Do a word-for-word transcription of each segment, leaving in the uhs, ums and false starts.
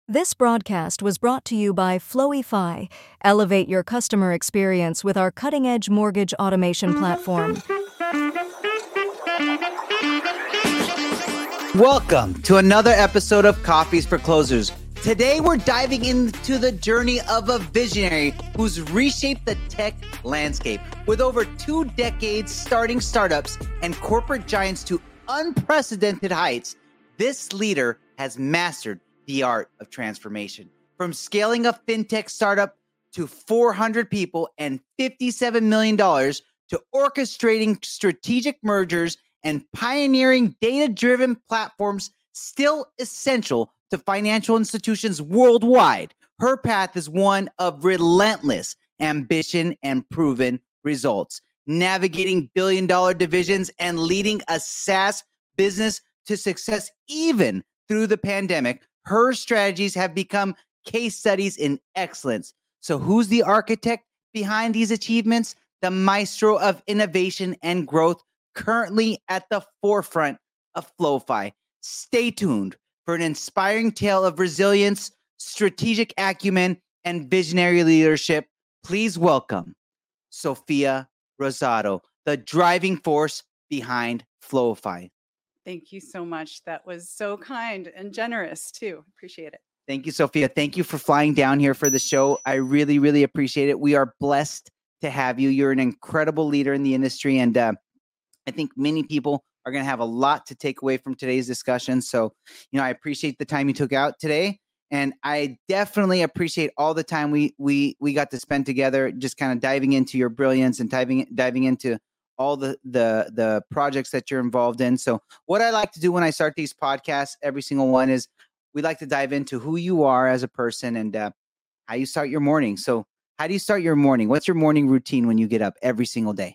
This broadcast was brought to you by Flowify. Elevate your customer experience with our cutting-edge mortgage automation platform. Welcome to another episode of Coffees for Closers. Today, we're diving into the journey of a visionary who's reshaped the tech landscape. With over two decades starting startups and corporate giants to unprecedented heights, this leader has mastered the art of transformation. From scaling a fintech startup to four hundred people and fifty-seven million dollars to orchestrating strategic mergers and pioneering data-driven platforms still essential to financial institutions worldwide, her path is one of relentless ambition and proven results. Navigating billion-dollar divisions and leading a SaaS business to success even through the pandemic, her strategies have become case studies in excellence. So who's the architect behind these achievements? The maestro of innovation and growth, currently at the forefront of Flowify. Stay tuned for an inspiring tale of resilience, strategic acumen, and visionary leadership. Please welcome Sofia Rosado, the driving force behind Flowify. Thank you so much. That was so kind and generous too. Appreciate it. Thank you, Sofia. Thank you for flying down here for the show. I really, really appreciate it. We are blessed to have you. You're an incredible leader in the industry, and uh, I think many people are going to have a lot to take away from today's discussion. So, you know, I appreciate the time you took out today, and I definitely appreciate all the time we we we got to spend together, just kind of diving into your brilliance and diving diving into all the the the projects that you're involved in. So, what I like to do when I start these podcasts, every single one, is we like to dive into who you are as a person and uh, how you start your morning. So, how do you start your morning? What's your morning routine when you get up every single day?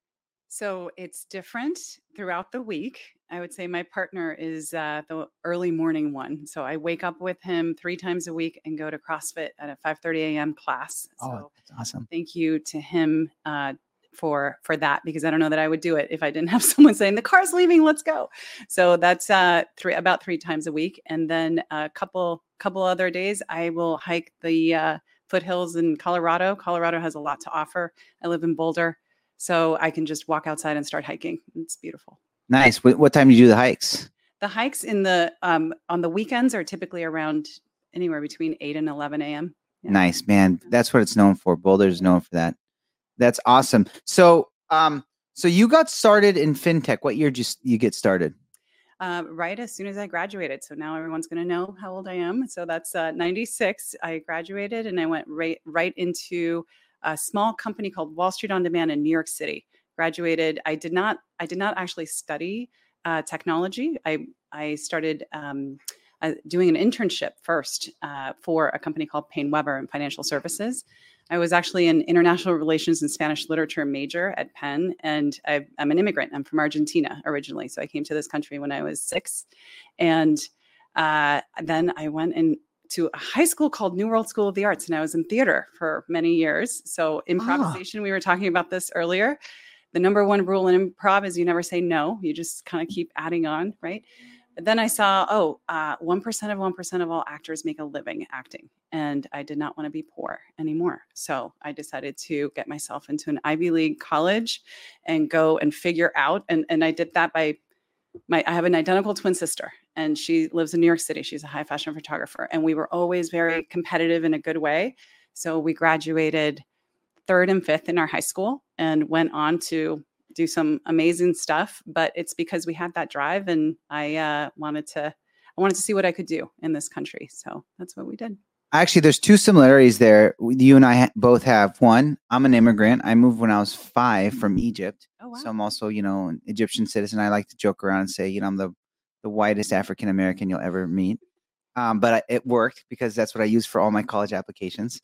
So it's different throughout the week. I would say my partner is uh, the early morning one. So I wake up with him three times a week and go to CrossFit at a five thirty a.m. class. Oh, So that's awesome. thank you to him uh, for for that, because I don't know that I would do it if I didn't have someone saying the car's leaving, let's go. So that's uh, three about three times a week, and then a couple couple other days I will hike the uh, foothills in Colorado. Colorado has a lot to offer. I live in Boulder, so I can just walk outside and start hiking. It's beautiful. Nice. What, what time do you do the hikes? The hikes in the um, on the weekends are typically around anywhere between eight and eleven a.m. Yeah. Nice, man. That's what it's known for. Boulder is known for that. That's awesome. So, um, so you got started in fintech. What year did you, you get started? Uh, right as soon as I graduated. So now everyone's going to know how old I am. So that's uh, ninety-six. I graduated and I went right right into a small company called Wall Street On Demand in New York City. Graduated. I did not. I did not actually study uh, technology. I I started um, uh, doing an internship first uh, for a company called Payne Weber in financial services. I was actually an international relations and Spanish literature major at Penn, and I, I'm an immigrant. I'm from Argentina originally, so I came to this country when I was six, and uh, then I went in to a high school called New World School of the Arts, and I was in theater for many years. So improvisation, oh. We were talking about this earlier. The number one rule in improv is you never say no. You just kind of keep adding on, right? But then I saw, oh, uh, one percent of one percent of all actors make a living acting. And I did not want to be poor anymore. So I decided to get myself into an Ivy League college and go and figure out. And, and I did that by my, I have an identical twin sister, and she lives in New York City. She's a high fashion photographer. And we were always very competitive in a good way. So we graduated third and fifth in our high school and went on to do some amazing stuff, but it's because we had that drive, and I uh, wanted to, I wanted to see what I could do in this country. So that's what we did. Actually, there's two similarities there. You and I ha- both have. One, I'm an immigrant. I moved when I was five from Egypt. Oh, wow. So I'm also, you know, an Egyptian citizen. I like to joke around and say, you know, I'm the, the whitest African American you'll ever meet. Um, but I, it worked because that's what I use for all my college applications.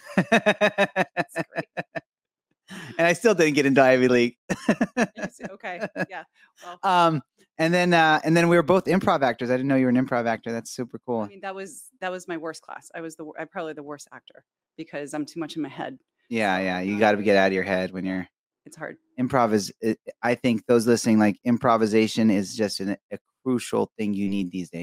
That's great. And I still didn't get into Ivy League. Okay. Yeah. Well, um, and then, uh, and then we were both improv actors. I didn't know you were an improv actor. That's super cool. I mean, that was, that was my worst class. I was the, I'm probably the worst actor because I'm too much in my head. Yeah. So, Yeah. You got to get out of your head when you're, it's hard. Improv is, it, I think those listening, like improvisation is just an, a crucial thing you need these days.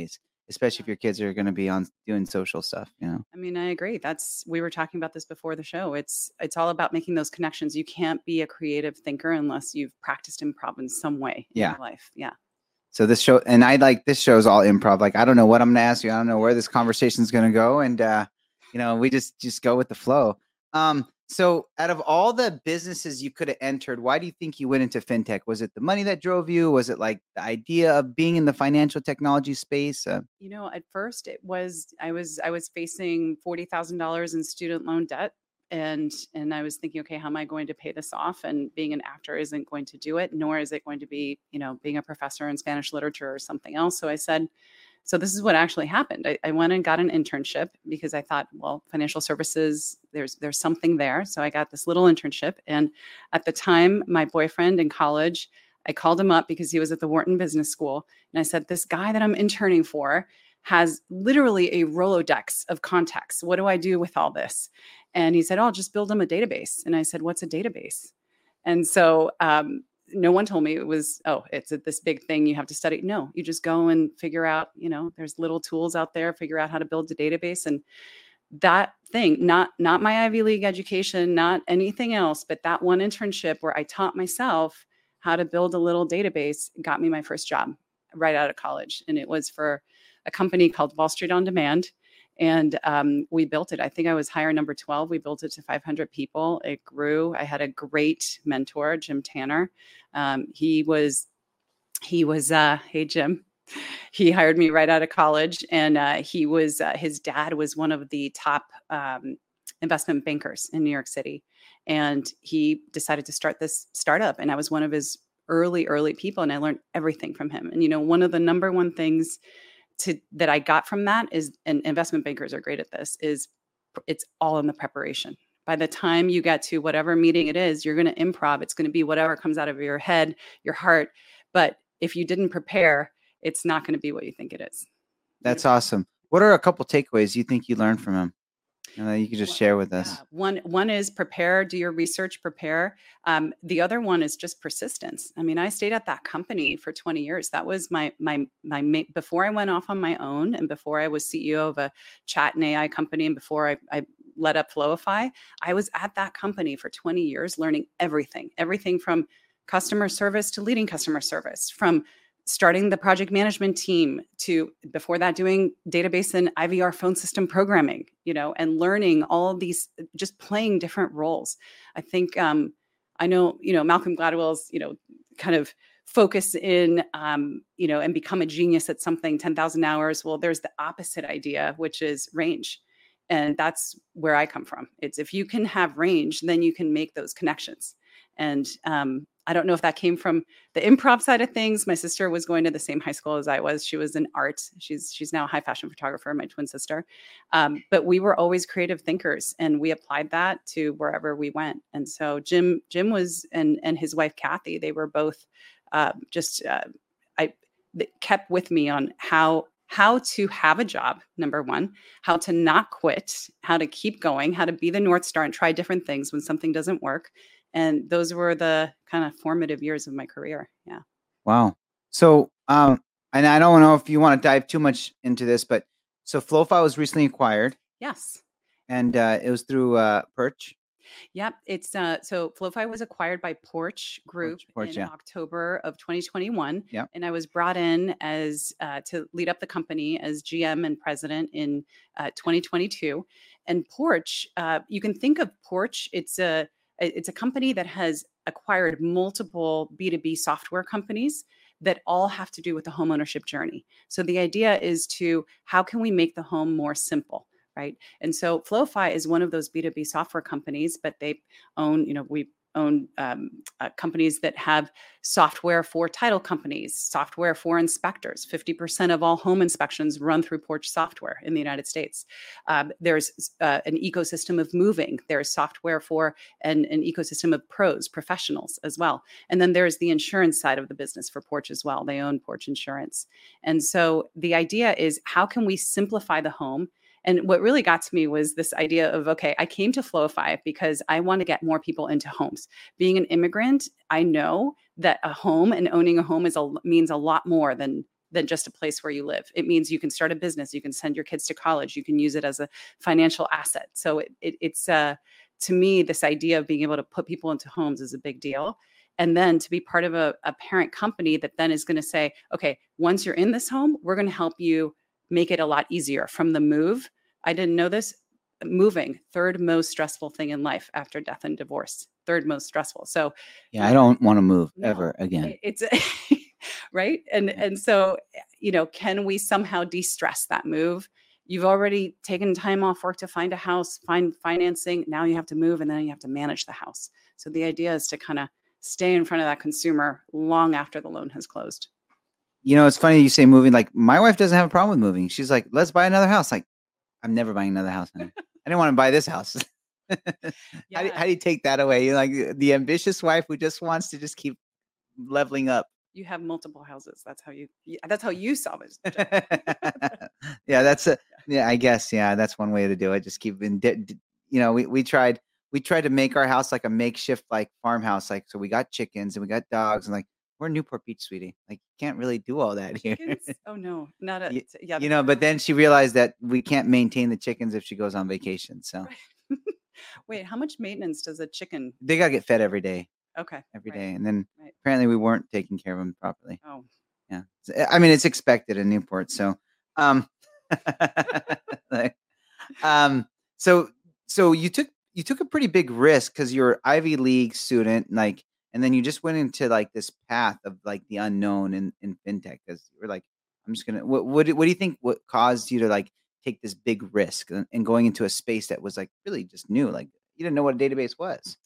especially if your kids are going to be on doing social stuff, you know? I mean, I agree. That's, we were talking about this before the show. It's, it's all about making those connections. You can't be a creative thinker unless you've practiced improv in some way in Yeah. your life. Yeah. So this show, and I like this show's all improv. Like, I don't know what I'm going to ask you. I don't know where this conversation is going to go. And, uh, you know, we just, just go with the flow. Um, so out of all the businesses you could have entered, why do you think you went into fintech? Was it the money that drove you? Was it like the idea of being in the financial technology space? Uh, You know, at first it was, I was, I was facing forty thousand dollars in student loan debt. And, and I was thinking, okay, how am I going to pay this off? And being an actor isn't going to do it, nor is it going to be, you know, being a professor in Spanish literature or something else. So I said, so this is what actually happened. I, I went and got an internship because I thought, well, financial services, there's there's something there. So I got this little internship. And at the time, my boyfriend in college, I called him up because he was at the Wharton Business School. And I said, this guy that I'm interning for has literally a Rolodex of contacts. What do I do with all this? And he said, oh, just build him a database. And I said, what's a database? And so um, no one told me it was, oh, it's a, this big thing you have to study. No, you just go and figure out, you know, there's little tools out there, figure out how to build a database. And that thing, not, not my Ivy League education, not anything else, but that one internship where I taught myself how to build a little database got me my first job right out of college. And it was for a company called Wall Street On Demand. And um, we built it. I think I was hire number twelve. We built it to five hundred people. It grew. I had a great mentor, Jim Tanner. Um, he was, he was, uh, hey, Jim, he hired me right out of college. And uh, he was, uh, his dad was one of the top um, investment bankers in New York City. And he decided to start this startup. And I was one of his early, early people. And I learned everything from him. And, you know, one of the number one things to that I got from that is, and investment bankers are great at this, is it's all in the preparation. By the time you get to whatever meeting it is, you're going to improv. It's going to be whatever comes out of your head, your heart. But if you didn't prepare, it's not going to be what you think it is. That's awesome. What are a couple takeaways you think you learned from him? And that you could just share with us. Yeah. One, one is prepare, do your research, prepare. Um, the other one is just persistence. I mean, I stayed at that company for twenty years. That was my, my, my, my before I went off on my own and before I was C E O of a chat and A I company and before I, I led up Flowify, I was at that company for twenty years, learning everything, everything from customer service to leading customer service, from starting the project management team to before that doing database and I V R phone system programming, you know, and learning all of these, just playing different roles. I think, um, I know, you know, Malcolm Gladwell's, you know, kind of focus in, um, you know, and become a genius at something, ten thousand hours. Well, there's the opposite idea, which is range. And that's where I come from. It's if you can have range, then you can make those connections. And, um, I don't know if that came from the improv side of things. My sister was going to the same high school as I was. She was in art. She's she's now a high fashion photographer, my twin sister. Um, but we were always creative thinkers, and we applied that to wherever we went. And so Jim Jim was and and his wife Kathy, they were both uh, just uh, I they kept with me on how how to have a job, number one, how to not quit, how to keep going, how to be the North Star and try different things when something doesn't work. And those were the kind of formative years of my career. Yeah. Wow. So, um, and I don't know if you want to dive too much into this, but so Flowify was recently acquired. Yes. And uh, it was through uh, Perch. Yep. It's uh, so Flowify was acquired by Porch Group Porch, Porch, in yeah. October of twenty twenty-one. Yep. And I was brought in as uh, to lead up the company as G M and president in uh, twenty twenty-two. And Porch, uh, you can think of Porch. It's a It's a company that has acquired multiple B two B software companies that all have to do with the homeownership journey. So the idea is to, how can we make the home more simple, right? And so Flowify is one of those B two B software companies, but they own, you know, we own um, uh, companies that have software for title companies, software for inspectors. fifty percent of all home inspections run through Porch software in the United States. Um, there's uh, an ecosystem of moving. There's software for an, an ecosystem of pros, professionals as well. And then there's the insurance side of the business for Porch as well. They own Porch Insurance. And so the idea is, how can we simplify the home? And what really got to me was this idea of, okay, I came to Flowify because I want to get more people into homes. Being an immigrant, I know that a home and owning a home is a, means a lot more than than just a place where you live. It means you can start a business, you can send your kids to college, you can use it as a financial asset. So it, it, it's, uh, to me, this idea of being able to put people into homes is a big deal. And then to be part of a, a parent company that then is going to say, okay, once you're in this home, we're going to help you make it a lot easier from the move. I didn't know this. Moving, third most stressful thing in life after death and divorce, third most stressful. So yeah, I don't want to move no, ever again. It's right. And, yeah. and so, you know, can we somehow de-stress that move? You've already taken time off work to find a house, find financing. Now you have to move and then you have to manage the house. So the idea is to kind of stay in front of that consumer long after the loan has closed. You know, it's funny you say moving. Like my wife doesn't have a problem with moving. She's like, let's buy another house. Like, I'm never buying another house. Honey. I didn't want to buy this house. yeah. how, do, how do you take that away? You're like the ambitious wife who just wants to just keep leveling up. You have multiple houses. That's how you, that's how you solve it. yeah, that's a, yeah, I guess. Yeah. That's one way to do it. Just keep in, you know, we, we tried, we tried to make our house like a makeshift, like farmhouse. Like, so we got chickens and we got dogs and like, we're in Newport Beach, sweetie. Like, you can't really do all that here. Oh no, not a, you, yeah. You know, but then she realized that we can't maintain the chickens if she goes on vacation. So, right. Wait, how much maintenance does a chicken? They gotta get fed every day. Okay, every right. day, and then right. apparently we weren't taking care of them properly. Oh, yeah. I mean, it's expected in Newport. So, um, like, um, so, so you took you took a pretty big risk because you're an Ivy League student, like. And then you just went into like this path of like the unknown in, in fintech because you were like, I'm just gonna. What what do, what do you think? What caused you to like take this big risk and, and going into a space that was like really just new? Like you didn't know what a database was.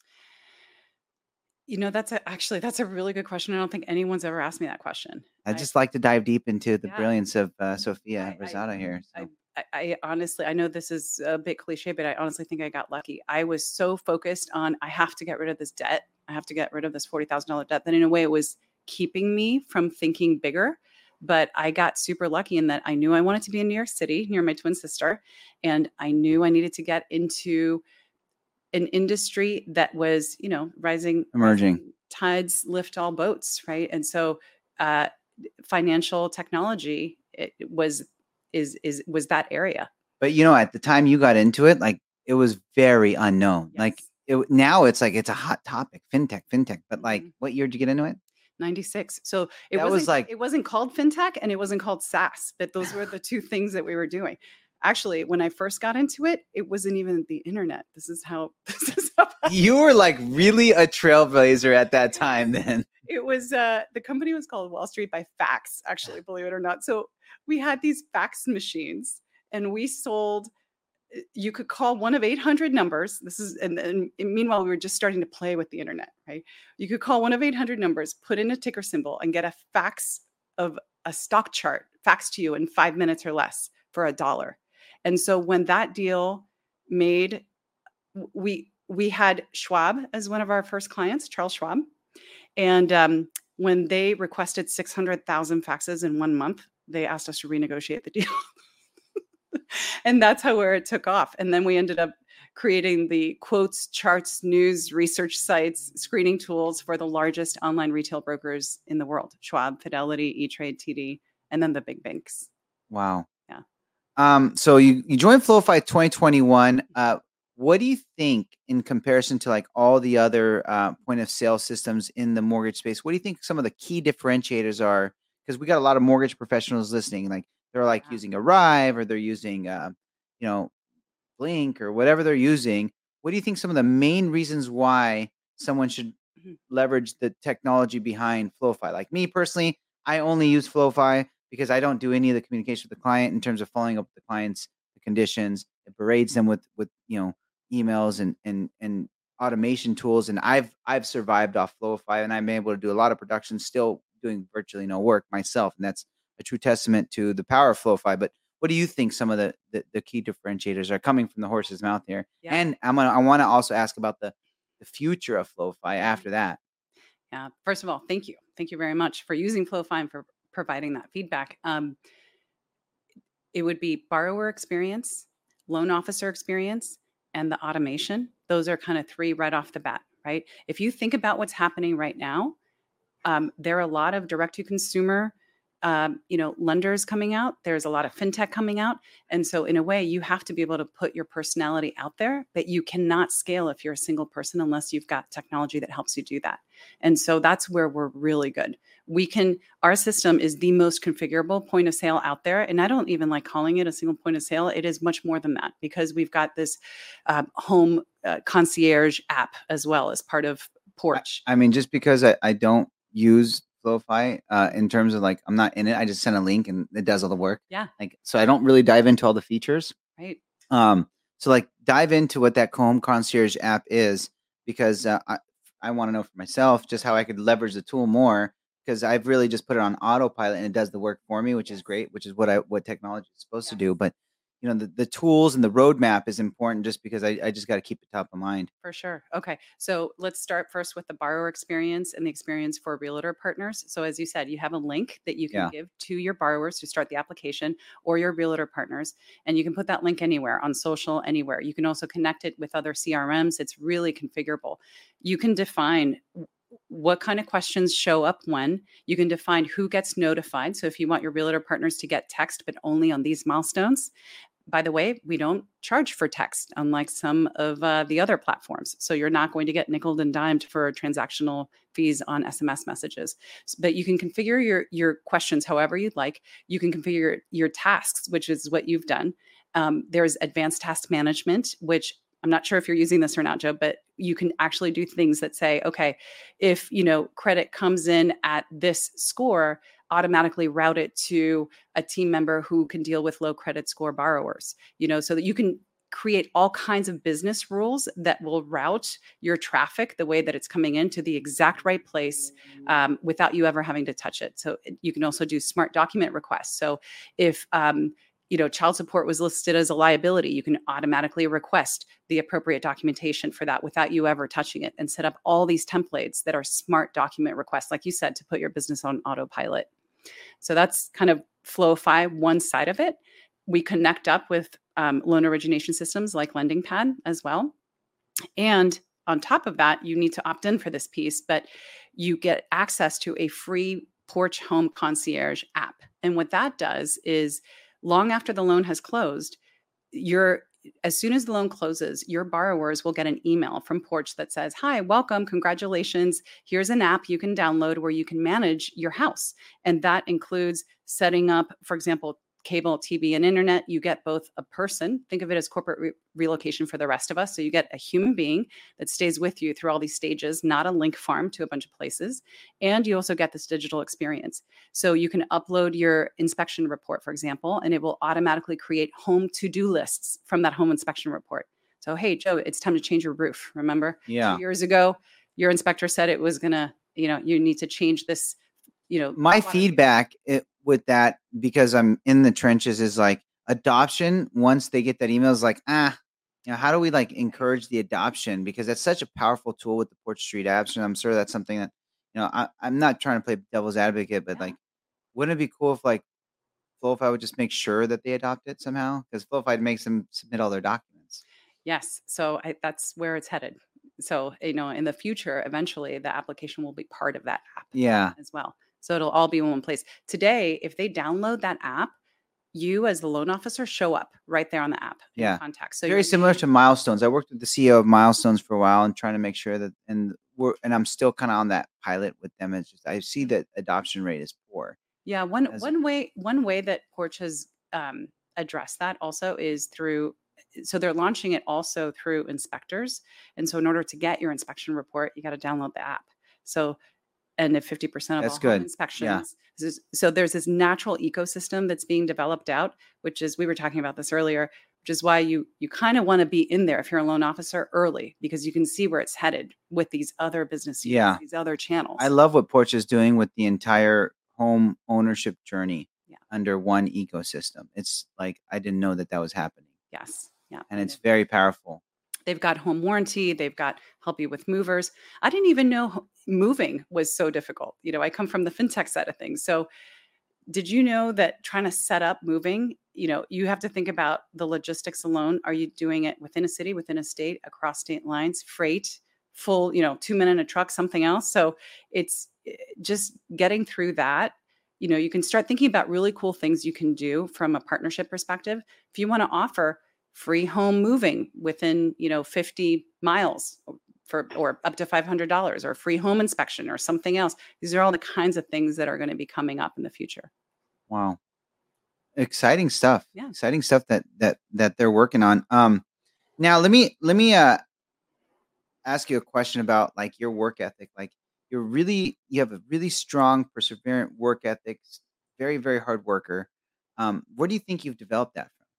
You know, that's a, actually that's a really good question. I don't think anyone's ever asked me that question. I just I, like to dive deep into the yeah. brilliance of uh, Sophia I, Rosado I, here. So. I, I honestly, I know this is a bit cliche, but I honestly think I got lucky. I was so focused on I have to get rid of this debt. I have to get rid of this forty thousand dollars debt. That in a way it was keeping me from thinking bigger. But I got super lucky in that I knew I wanted to be in New York City near my twin sister. And I knew I needed to get into an industry that was, you know, rising, emerging. Rising tides lift all boats, right? And so uh, financial technology it was is is was that area. But you know, at the time you got into it, like it was very unknown. Yes. Like it, now it's like it's a hot topic, fintech, fintech. But like, mm-hmm. what year did you get into it? ninety-six. So it that wasn't, was like it wasn't called fintech and it wasn't called SaaS, but those were the two things that we were doing. Actually, when I first got into it, it wasn't even the internet. This is how this is how you were like really a trailblazer at that time. Then it was uh, the company was called Wall Street by Fax. Actually, believe it or not. So we had these fax machines, and we sold. You could call one of eight hundred numbers. This is, and, and meanwhile, we were just starting to play with the internet, right? You could call one of eight hundred numbers, put in a ticker symbol, and get a fax of a stock chart faxed to you in five minutes or less for a dollar. And so when that deal made, we we had Schwab as one of our first clients, Charles Schwab, and um, when they requested six hundred thousand faxes in one month, they asked us to renegotiate the deal. And that's how where it took off. And then we ended up creating the quotes, charts, news, research sites, screening tools for the largest online retail brokers in the world, Schwab, Fidelity, E-Trade, T D, and then the big banks. Wow. Yeah. Um, so you, you joined FlowFi twenty twenty-one. Uh, what do you think in comparison to like all the other uh, point of sale systems in the mortgage space? What do you think some of the key differentiators are? Because we got a lot of mortgage professionals listening, like they're like yeah. using Arrive or they're using, uh, you know, Blink or whatever they're using. What do you think some of the main reasons why someone should mm-hmm. leverage the technology behind FlowFi? Like me personally, I only use FlowFi because I don't do any of the communication with the client in terms of following up with the clients, the conditions. It berates them with, with you know, emails and and and automation tools. And I've I've survived off FlowFi, and I'm able to do a lot of production, still doing virtually no work myself. And that's a true testament to the power of FlowFi. But what do you think some of the, the, the key differentiators are coming from the horse's mouth here? Yeah. And I'm gonna, I want to also ask about the, the future of FlowFi after that. Yeah. First of all, thank you. Thank you very much for using FlowFi and for providing that feedback. Um, it would be borrower experience, loan officer experience, and the automation. Those are kind of three right off the bat, right? If you think about what's happening right now, um, there are a lot of direct to consumer um, you know, lenders coming out. There's a lot of fintech coming out. And so in a way, you have to be able to put your personality out there, but you cannot scale if you're a single person unless you've got technology that helps you do that. And so that's where we're really good. We can, our system is the most configurable point of sale out there. And I don't even like calling it a single point of sale. It is much more than that because we've got this uh, home uh, concierge app as well as part of Porch. I mean, just because I, I don't use Flowify uh, in terms of like, I'm not in it. I just send a link and it does all the work. Yeah. Like, so I don't really dive into all the features. Right. Um, so like dive into what that home concierge app is because uh, I, I want to know for myself just how I could leverage the tool more because I've really just put it on autopilot and it does the work for me, which is great, which is what I, what technology is supposed Yeah. to do. But you know, the, the tools and the roadmap is important just because I, I just got to keep it top of mind. For sure. Okay. So let's start first with the borrower experience and the experience for realtor partners. So as you said, you have a link that you can Yeah. give to your borrowers to start the application or your realtor partners. And you can put that link anywhere on social, anywhere. You can also connect it with other C R Ms. It's really configurable. You can define what kind of questions show up when. You can define who gets notified. So if you want your realtor partners to get text, but only on these milestones. By the way, we don't charge for text, unlike some of uh, the other platforms. So you're not going to get nickeled and dimed for transactional fees on S M S messages. But you can configure your, your questions however you'd like. You can configure your, your tasks, which is what you've done. Um, there's advanced task management, which I'm not sure if you're using this or not, Joe, but you can actually do things that say, okay, if, you know, credit comes in at this score, automatically route it to a team member who can deal with low credit score borrowers, you know, so that you can create all kinds of business rules that will route your traffic the way that it's coming in to the exact right place um, without you ever having to touch it. So you can also do smart document requests. So if, um, you know, child support was listed as a liability, you can automatically request the appropriate documentation for that without you ever touching it and set up all these templates that are smart document requests, like you said, to put your business on autopilot. So that's kind of Flowify, one side of it. We connect up with um, loan origination systems like LendingPad as well. And on top of that, you need to opt in for this piece, but you get access to a free Porch Home Concierge app. And what that does is long after the loan has closed, you're as soon as the loan closes, your borrowers will get an email from Porch that says, hi, welcome, congratulations. Here's an app you can download where you can manage your house. And that includes setting up, for example, cable, T V, and internet. You get both a person, think of it as corporate re- relocation for the rest of us. So you get a human being that stays with you through all these stages, not a link farm to a bunch of places. And you also get this digital experience. So you can upload your inspection report, for example, and it will automatically create home to-do lists from that home inspection report. So, hey, Joe, it's time to change your roof. Remember, Yeah. two years ago, your inspector said it was going to, you know, you need to change this, you know. My feedback it, with that, because I'm in the trenches, is like adoption. Once they get that email, is like, ah, you know, how do we like encourage the adoption? Because that's such a powerful tool with the Porch Street apps. And I'm sure that's something that, you know, I, I'm not trying to play devil's advocate, but like, wouldn't it be cool if like Flowify would just make sure that they adopt it somehow? Because Flowify makes them submit all their documents. Yes. So I, that's where it's headed. So, you know, in the future, eventually the application will be part of that app Yeah. as well. So it'll all be in one place. Today, if they download that app, you as the loan officer show up right there on the app. in Yeah. Contact. So Very your similar name- to Milestones. I worked with the C E O of Milestones for a while and trying to make sure that, and we're, and I'm still kind of on that pilot with them. It's just, I see that adoption rate is poor. Yeah, one as- one way one way that Porch has um, addressed that also is through. So they're launching it also through inspectors, and so in order to get your inspection report, you got to download the app. So, and if fifty percent of That's all home good. inspections, this- so there's this natural ecosystem that's being developed out, which is we were talking about this earlier, which is why you you kind of want to be in there if you're a loan officer early because you can see where it's headed with these other business units, Yeah. these other channels. I love what Porch is doing with the entire home ownership journey Yeah. under one ecosystem. It's like, I didn't know that that was happening. Yes. Yeah. And it's very powerful. They've got home warranty. They've got help you with movers. I didn't even know ho- moving was so difficult. You know, I come from the fintech side of things. So did you know that trying to set up moving, you know, you have to think about the logistics alone. Are you doing it within a city, within a state, across state lines, freight, full, you know, two men in a truck, something else? So it's eh, just getting through that you know, you can start thinking about really cool things you can do from a partnership perspective. If you want to offer free home moving within, you know, fifty miles for, or up to five hundred dollars, or free home inspection or something else. These are all the kinds of things that are going to be coming up in the future. Wow. Exciting stuff. Yeah. Exciting stuff that, that, that they're working on. Um, now let me, let me, uh, ask you a question about like your work ethic. Like you're really, you have a really strong, perseverant work ethic, very, very hard worker. Um, where do you think you've developed that from?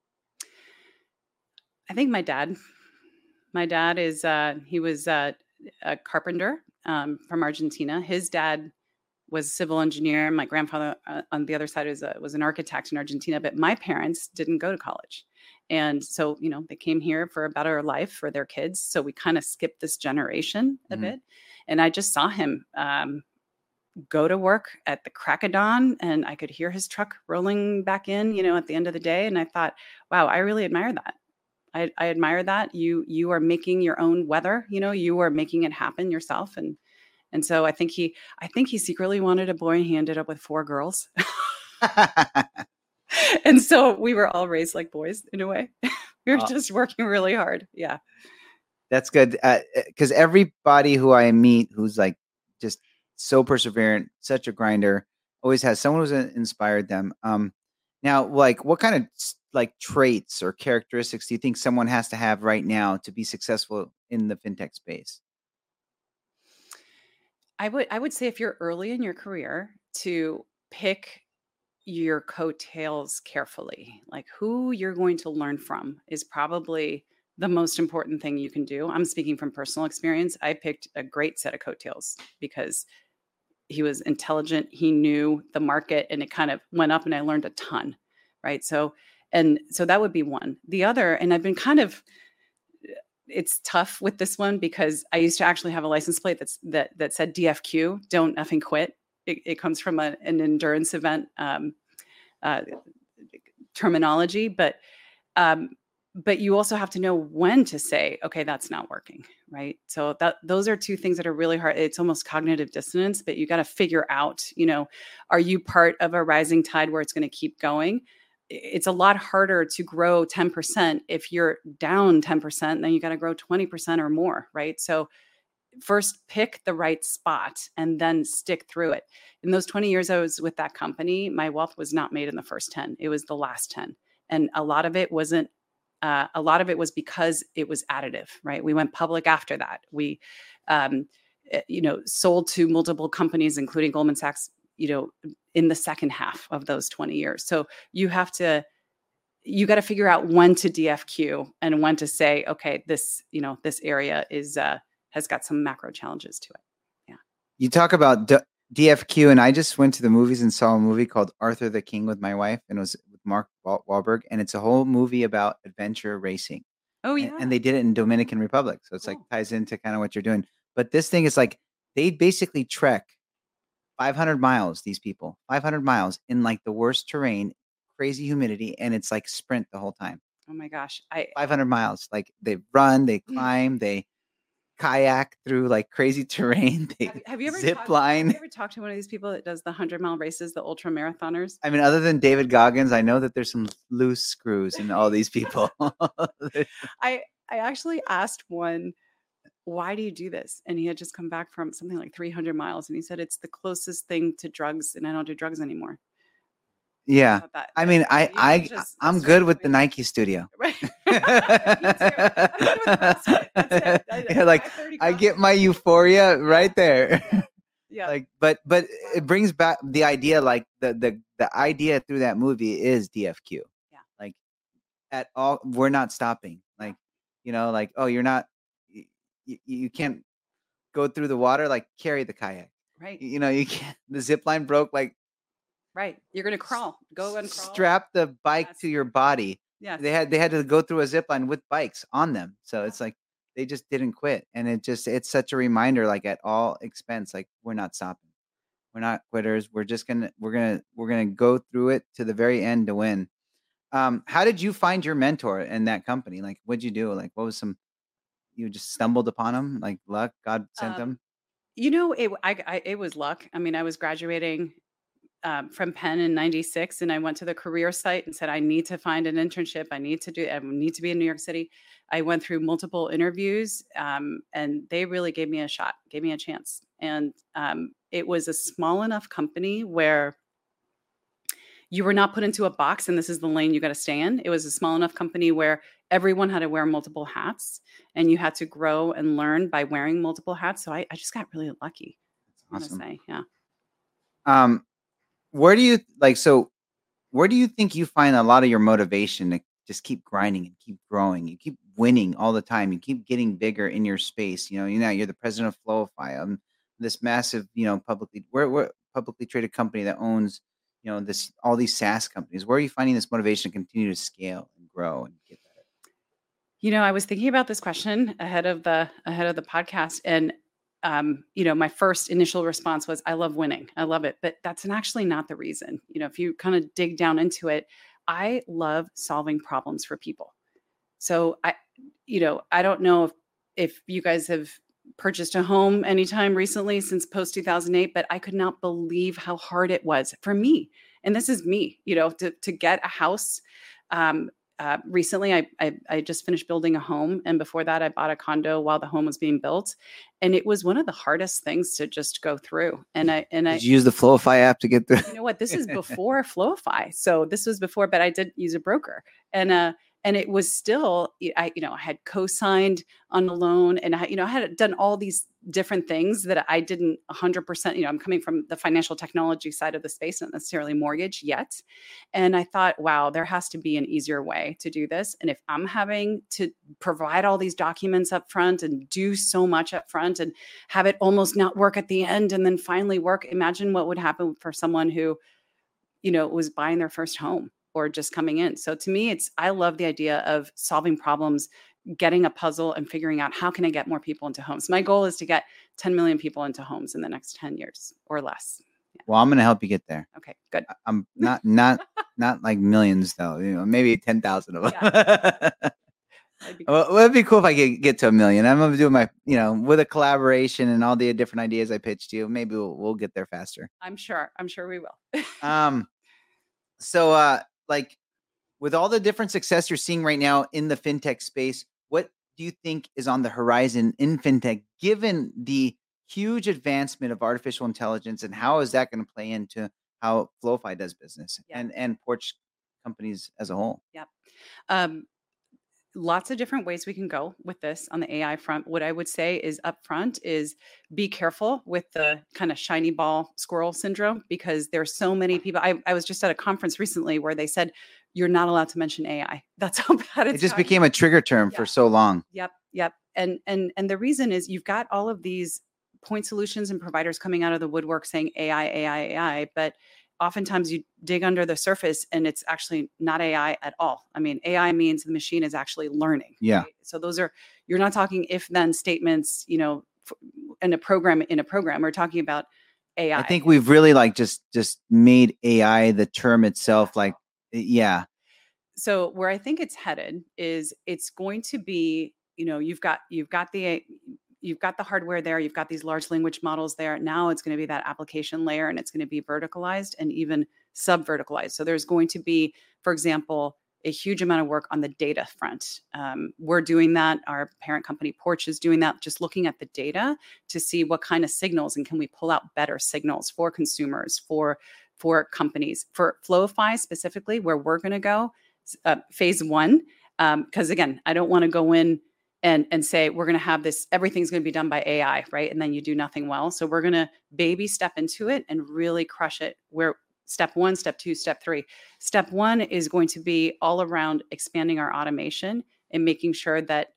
I think my dad, my dad is, uh, he was uh, a carpenter um, from Argentina. His dad was a civil engineer. My grandfather uh, on the other side was, a, was an architect in Argentina, but my parents didn't go to college. And so, you know, they came here for a better life for their kids. So we kind of skipped this generation a Mhm. bit. And I just saw him um, go to work at the crack of dawn, and I could hear his truck rolling back in, you know, at the end of the day. And I thought, wow, I really admire that. I, I admire that. You you are making your own weather, you know, you are making it happen yourself. And and so I think he I think he secretly wanted a boy, and he ended up with four girls. And so we were all raised like boys in a way. We were Uh, just working really hard. Yeah. That's good. Because everybody who I meet who's like just so perseverant, such a grinder, always has someone who's uh, inspired them. Um, now, like, what kind of s- like traits or characteristics do you think someone has to have right now to be successful in the fintech space? I would I would say if you're early in your career, to pick your coattails carefully. Like who you're going to learn from is probably the most important thing you can do. I'm speaking from personal experience. I picked a great set of coattails because he was intelligent, he knew the market, and it kind of went up, and I learned a ton, right? So and so that would be one. The other, and I've been kind of, it's tough with this one because I used to actually have a license plate that's that that said D F Q, don't effing quit. It, it comes from a, an endurance event um, uh, terminology, but um, but you also have to know when to say, okay, that's not working, right? So that those are two things that are really hard. It's almost cognitive dissonance, but you got to figure out, you know, are you part of a rising tide where it's going to keep going? It's a lot harder to grow ten percent if you're down ten percent, then you got to grow twenty percent or more, right? So first pick the right spot and then stick through it. In those twenty years I was with that company, my wealth was not made in the first ten. It was the last ten. And a lot of it wasn't, uh, a lot of it was because it was additive, right? We went public after that. We, um, eh, you know, sold to multiple companies, including Goldman Sachs, you know, in the second half of those twenty years. So you have to, you got to figure out when to D F Q and when to say, okay, this, you know, this area is, uh, has got some macro challenges to it. Yeah. You talk about D- DFQ, and I just went to the movies and saw a movie called Arthur the King with my wife, and it was with Mark Wahl- Wahlberg, and it's a whole movie about adventure racing. Oh and, yeah. and they did it in Dominican Republic, so it's like Cool. ties into kind of what you're doing. But this thing is like they basically trek five hundred miles. These people five hundred miles in like the worst terrain, crazy humidity, and it's like sprint the whole time. Oh my gosh. I, five hundred miles. Like they run, they climb, they kayak through like crazy terrain. They have, have you ever zip talked, line. Have you ever talked to one of these people that does the hundred mile races, the ultra marathoners? I mean, other than David Goggins, I know that there's some loose screws in all these people. I I actually asked one, why do you do this? And he had just come back from something like three hundred miles, and he said it's the closest thing to drugs, and I don't do drugs anymore. Yeah. That, I mean, I, you know, I, just- I'm that's good just with the way- Nike Studio. Right. Me too. I'm good with CrossFit. That's it. I- Yeah, like, five thirty I get CrossFit. my euphoria right there. Yeah. Like, but, but it brings back the idea, like the, the, the idea through that movie is D F Q. Yeah. Like at all, we're not stopping. Like, you know, like, oh, you're not, you, you can't go through the water, like carry the kayak. Right. You know, you can't, the zip line broke, like Right. You're gonna crawl. Go and crawl. strap the bike Yes. to your body. Yes. They had, they had to go through a zip line with bikes on them. So it's like, they just didn't quit. And it just, it's such a reminder, like at all expense, like we're not stopping. We're not quitters. We're just going to, we're going to, we're going to go through it to the very end to win. Um, how did you find your mentor in that company? Like, what'd you do? Like, what was some, you just stumbled upon him? Like luck, God sent Um, them? You know, it I, I it was luck. I mean, I was graduating um, from Penn in ninety-six, and I went to the career site and said, I need to find an internship. I need to do, I need to be in New York City. I went through multiple interviews, um, and they really gave me a shot, gave me a chance. And um, it was a small enough company where you were not put into a box and this is the lane you got to stay in. It was a small enough company where everyone had to wear multiple hats and you had to grow and learn by wearing multiple hats. So I, I just got really lucky. That's awesome. Say, yeah. Um, where do you like, so where do you think you find a lot of your motivation to just keep grinding and keep growing? You keep winning all the time. You keep getting bigger in your space. You know, you know, you're the president of Flowify, um, this massive, you know, publicly, we're, we're publicly traded company that owns, you know, this, all these SaaS companies. Where are you finding this motivation to continue to scale and grow and get better? You know, I was thinking about this question ahead of the, ahead of the podcast, and um, you know, my first initial response was, I love winning. I love it. But that's actually not the reason. You know, if you kind of dig down into it, I love solving problems for people. So I, you know, I don't know if, if you guys have purchased a home anytime recently since post two thousand eight, but I could not believe how hard it was for me. And this is me, you know, to, to get a house. Um, Uh, recently, I, I I just finished building a home, and before that, I bought a condo while the home was being built, and it was one of the hardest things to just go through. And I and I did you use the Flowify app to get through? You know what? This is before Flowify, so this was before, but I did use a broker, and uh, and it was still, I you know, I had co-signed on a loan, and I you know I had done all these different things that I didn't one hundred percent. You know, I'm coming from the financial technology side of the space, not necessarily mortgage yet. And I thought, wow, there has to be an easier way to do this. And if I'm having to provide all these documents up front and do so much up front and have it almost not work at the end and then finally work, imagine what would happen for someone who, you know, was buying their first home or just coming in. So to me, it's, I love the idea of solving problems, getting a puzzle and figuring out how can I get more people into homes. My goal is to get ten million people into homes in the next ten years or less. Yeah. Well, I'm going to help you get there. Okay, good. I'm not, not, not like millions though, you know, maybe ten thousand of them. Yeah. That'd be cool. Well, it'd be cool if I could get to a million. I'm going to do my, you know, with a collaboration and all the different ideas I pitched you, maybe we'll, we'll get there faster. I'm sure. I'm sure we will. um, so, uh, like with all the different success you're seeing right now in the fintech space, what do you think is on the horizon in fintech, given the huge advancement of artificial intelligence, and how is that going to play into how Flowify does business Yeah. and, and Porch companies as a whole? Yep. Um, lots of different ways we can go with this on the A I front. What I would say is upfront is be careful with the kind of shiny ball squirrel syndrome, because there's so many people. I, I was just at a conference recently where they said, you're not allowed to mention A I. That's how bad it's It just gotten. became a trigger term Yeah. for so long. Yep. Yep. And, and, and the reason is you've got all of these point solutions and providers coming out of the woodwork saying A I, A I, A I, but oftentimes you dig under the surface and it's actually not A I at all. I mean, A I means the machine is actually learning. Yeah. Right? So those are, you're not talking if then statements, you know, f- in a program, in a program, we're talking about A I. I think we've really like just, just made A I, the term itself, like, yeah. So where I think it's headed is it's going to be, you know, you've got, you've got the, you've got the hardware there, you've got these large language models there. Now it's going to be that application layer, and it's going to be verticalized and even sub-verticalized. So there's going to be, for example, a huge amount of work on the data front. Um, we're doing that. Our parent company Porch is doing that, just looking at the data to see what kind of signals and can we pull out better signals for consumers, for, for companies. For Flowify specifically, where we're going to go, uh, phase one, because um, again, I don't want to go in and and say we're going to have this, everything's going to be done by A I, right? And then you do nothing well. So we're going to baby step into it and really crush it. Where step one, step two, step three. Step one is going to be all around expanding our automation and making sure that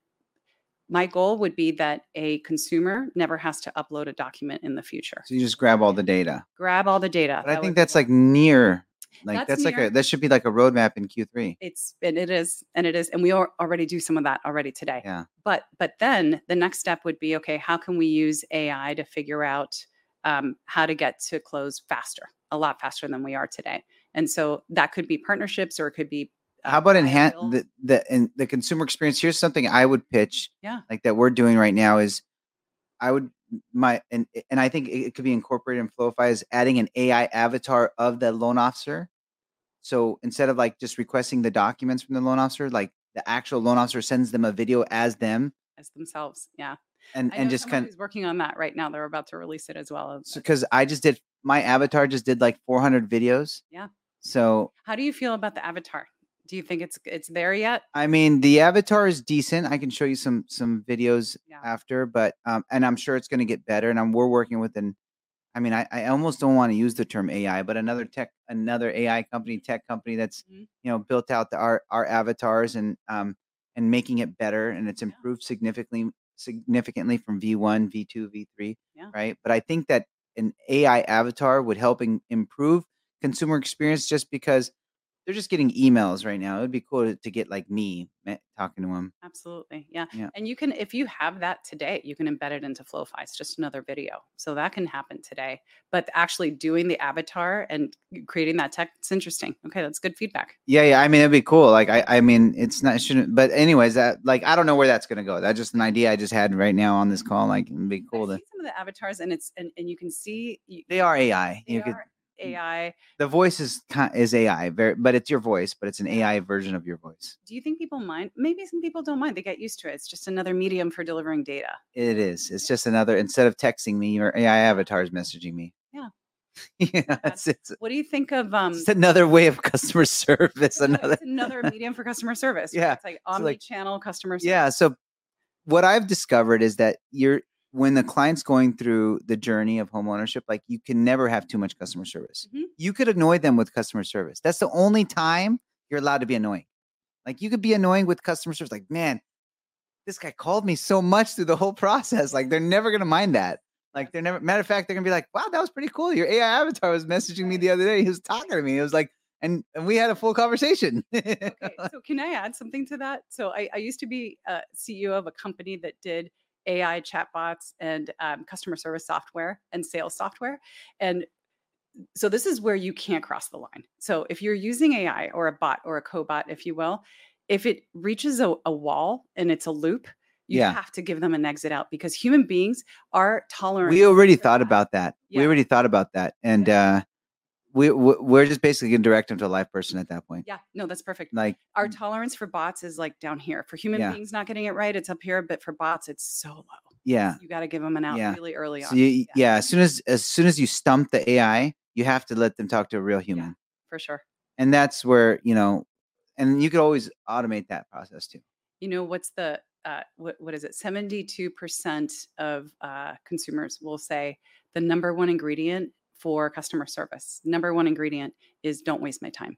my goal would be that a consumer never has to upload a document in the future. So you just grab all the data. Grab all the data. But I That think would- that's like near, like That's that's, like near. a, that should be like a roadmap in Q three. It's and it is and it is and we al- already do some of that already today. Yeah. But but then the next step would be, okay, how can we use A I to figure out um, how to get to close faster, a lot faster than we are today? And so that could be partnerships, or it could be. Uh, How about buy enhance build. the, the, and the consumer experience? Here's something I would pitch, Yeah. like that we're doing right now is I would my and and I think it, it could be incorporated in Flowify is adding an A I avatar of the loan officer. So instead of like just requesting the documents from the loan officer, like the actual loan officer sends them a video as them as themselves. Yeah. and I and know just someone kind who's working on that right now. They're about to release it as well. of because I just did my avatar just did like four hundred videos. Yeah. So How do you feel about the avatar? Do you think it's it's there yet? I mean, the avatar is decent. I can show you some some videos Yeah. after, but um, and I'm sure it's going to get better. And I'm we're working with an. I mean, I, I almost don't want to use the term A I, but another tech, another A I company, tech company that's Mhm. you know built out the our our avatars and um and making it better, and it's Yeah. improved significantly significantly from V one, V two, V three, Yeah. right? But I think that an A I avatar would help in, improve consumer experience just because they're just getting emails right now. It would be cool to, to get like me eh, talking to them. Absolutely. Yeah. Yeah. And you can, if you have that today, you can embed it into Flowify. It's just another video. So that can happen today. But actually doing the avatar and creating that tech, it's interesting. Okay. That's good feedback. Yeah, yeah. I mean, it'd be cool. Like, I, I mean, it's not it shouldn't. But anyways, that like, I don't know where that's gonna go. That's just an idea I just had right now on this call. Like, it'd be cool I've to. seen some of the avatars and it's, and, and you can see you, They are A I. they You could. are A I. The voice is ki- is A I, very, but it's your voice, but it's an A I version of your voice. Do you think people mind? Maybe some people don't mind. They get used to it. It's just another medium for delivering data. It is. It's just another. Instead of texting me, your A I avatar is messaging me. Yeah. Yeah. It's, it's, What do you think of um it's another way of customer service. no, Another. it's another medium for customer service? Right? Yeah. It's like So, like- omni-channel customer service. Yeah. So what I've discovered is that you're when the client's going through the journey of home ownership, like you can never have too much customer service. Mhm. You could annoy them with customer service. That's the only time you're allowed to be annoying. Like you could be annoying with customer service. Like, man, this guy called me so much through the whole process. Like they're never gonna mind that. Like they're never. Matter of fact, they're gonna be like, "Wow, that was pretty cool. Your A I avatar was messaging me the other day. He was talking to me. It was like, and and we had a full conversation." Okay, so can I add something to that? So I, I used to be a C E O of a company that did A I chatbots and um, customer service software and sales software. And so this is where you can't cross the line. So if you're using A I or a bot or a cobot, if you will, if it reaches a, a wall and it's a loop, you Yeah. have to give them an exit out because human beings are tolerant. We already for thought that. about that. We Yeah. already thought about that, and uh, we we- we're just basically gonna direct them to a live person at that point. Yeah, no, that's perfect. Like, Our tolerance for bots is like down here. For human Yeah. beings not getting it right, it's up here. But for bots, it's so low. yeah, You got to give them an out Yeah. really early on. so you, yeah. As soon as as soon as you stump the A I, you have to let them talk to a real human, for sure. and that's where you know, and you could always automate that process too. You know what's the uh, what what is it? Seventy-two percent of uh, consumers will say the number one ingredient for customer service, number one ingredient is don't waste my time.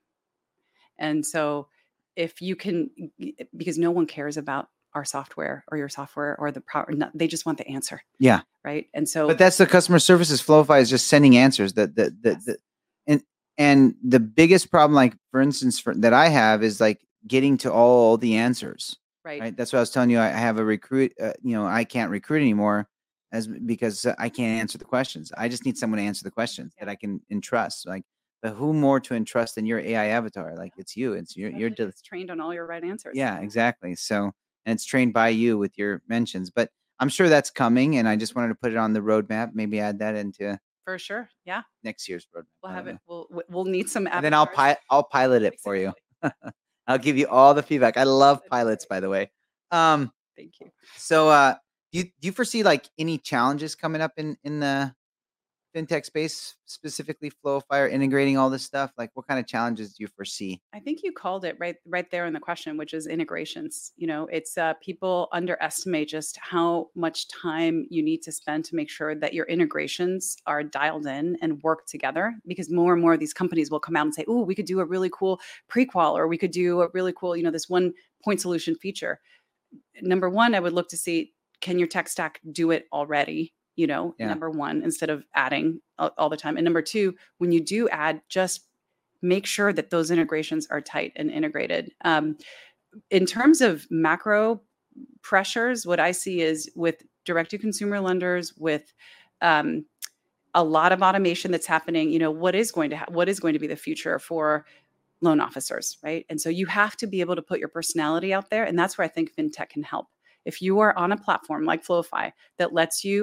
And so, if you can, because no one cares about our software or your software or the pro, no, they just want the answer, Yeah, right? And so, but that's the customer services. Flowify is just sending answers. That the the, Yes. the and and the biggest problem, like for instance, for, that I have is like getting to all the answers. right, Right. That's what I was telling you. I have a recruit. Uh, you know, I can't recruit anymore, as because I can't answer the questions. I just need someone to answer the questions that I can entrust. Like, but who more to entrust than your A I avatar? Like, it's you. It's your your. especially if de- it's trained on all your right answers. Yeah, exactly. So, and it's trained by you with your mentions. But I'm sure that's coming, and I just wanted to put it on the roadmap. Maybe add that into For sure. Yeah, next year's roadmap. we'll I have don't it. We'll we- we'll need some. know. And then I'll avatars. pi- I'll pilot it for you. Exactly. I'll give you all the feedback. I love That'd be pilots, great. by the way. Um. Thank you. So, uh, do you do you foresee like any challenges coming up in in the fintech space, specifically Flowify or integrating all this stuff? Like, what kind of challenges do you foresee? I think you called it right right there in the question, which is integrations. You know, it's uh, people underestimate just how much time you need to spend to make sure that your integrations are dialed in and work together. Because more and more of these companies will come out and say, "Oh, we could do a really cool prequal, or we could do a really cool, you know, this one point solution feature." Number one, I would look to see, can your tech stack do it already? You know, Yeah. number one, instead of adding all, all the time. And number two, when you do add, just make sure that those integrations are tight and integrated. Um, in terms of macro pressures, what I see is with direct to consumer lenders, with um, a lot of automation that's happening, you know, what is going to ha- what is going to be the future for loan officers, right? And so you have to be able to put your personality out there, and that's where I think fintech can help. If you are on a platform like Flowify that lets you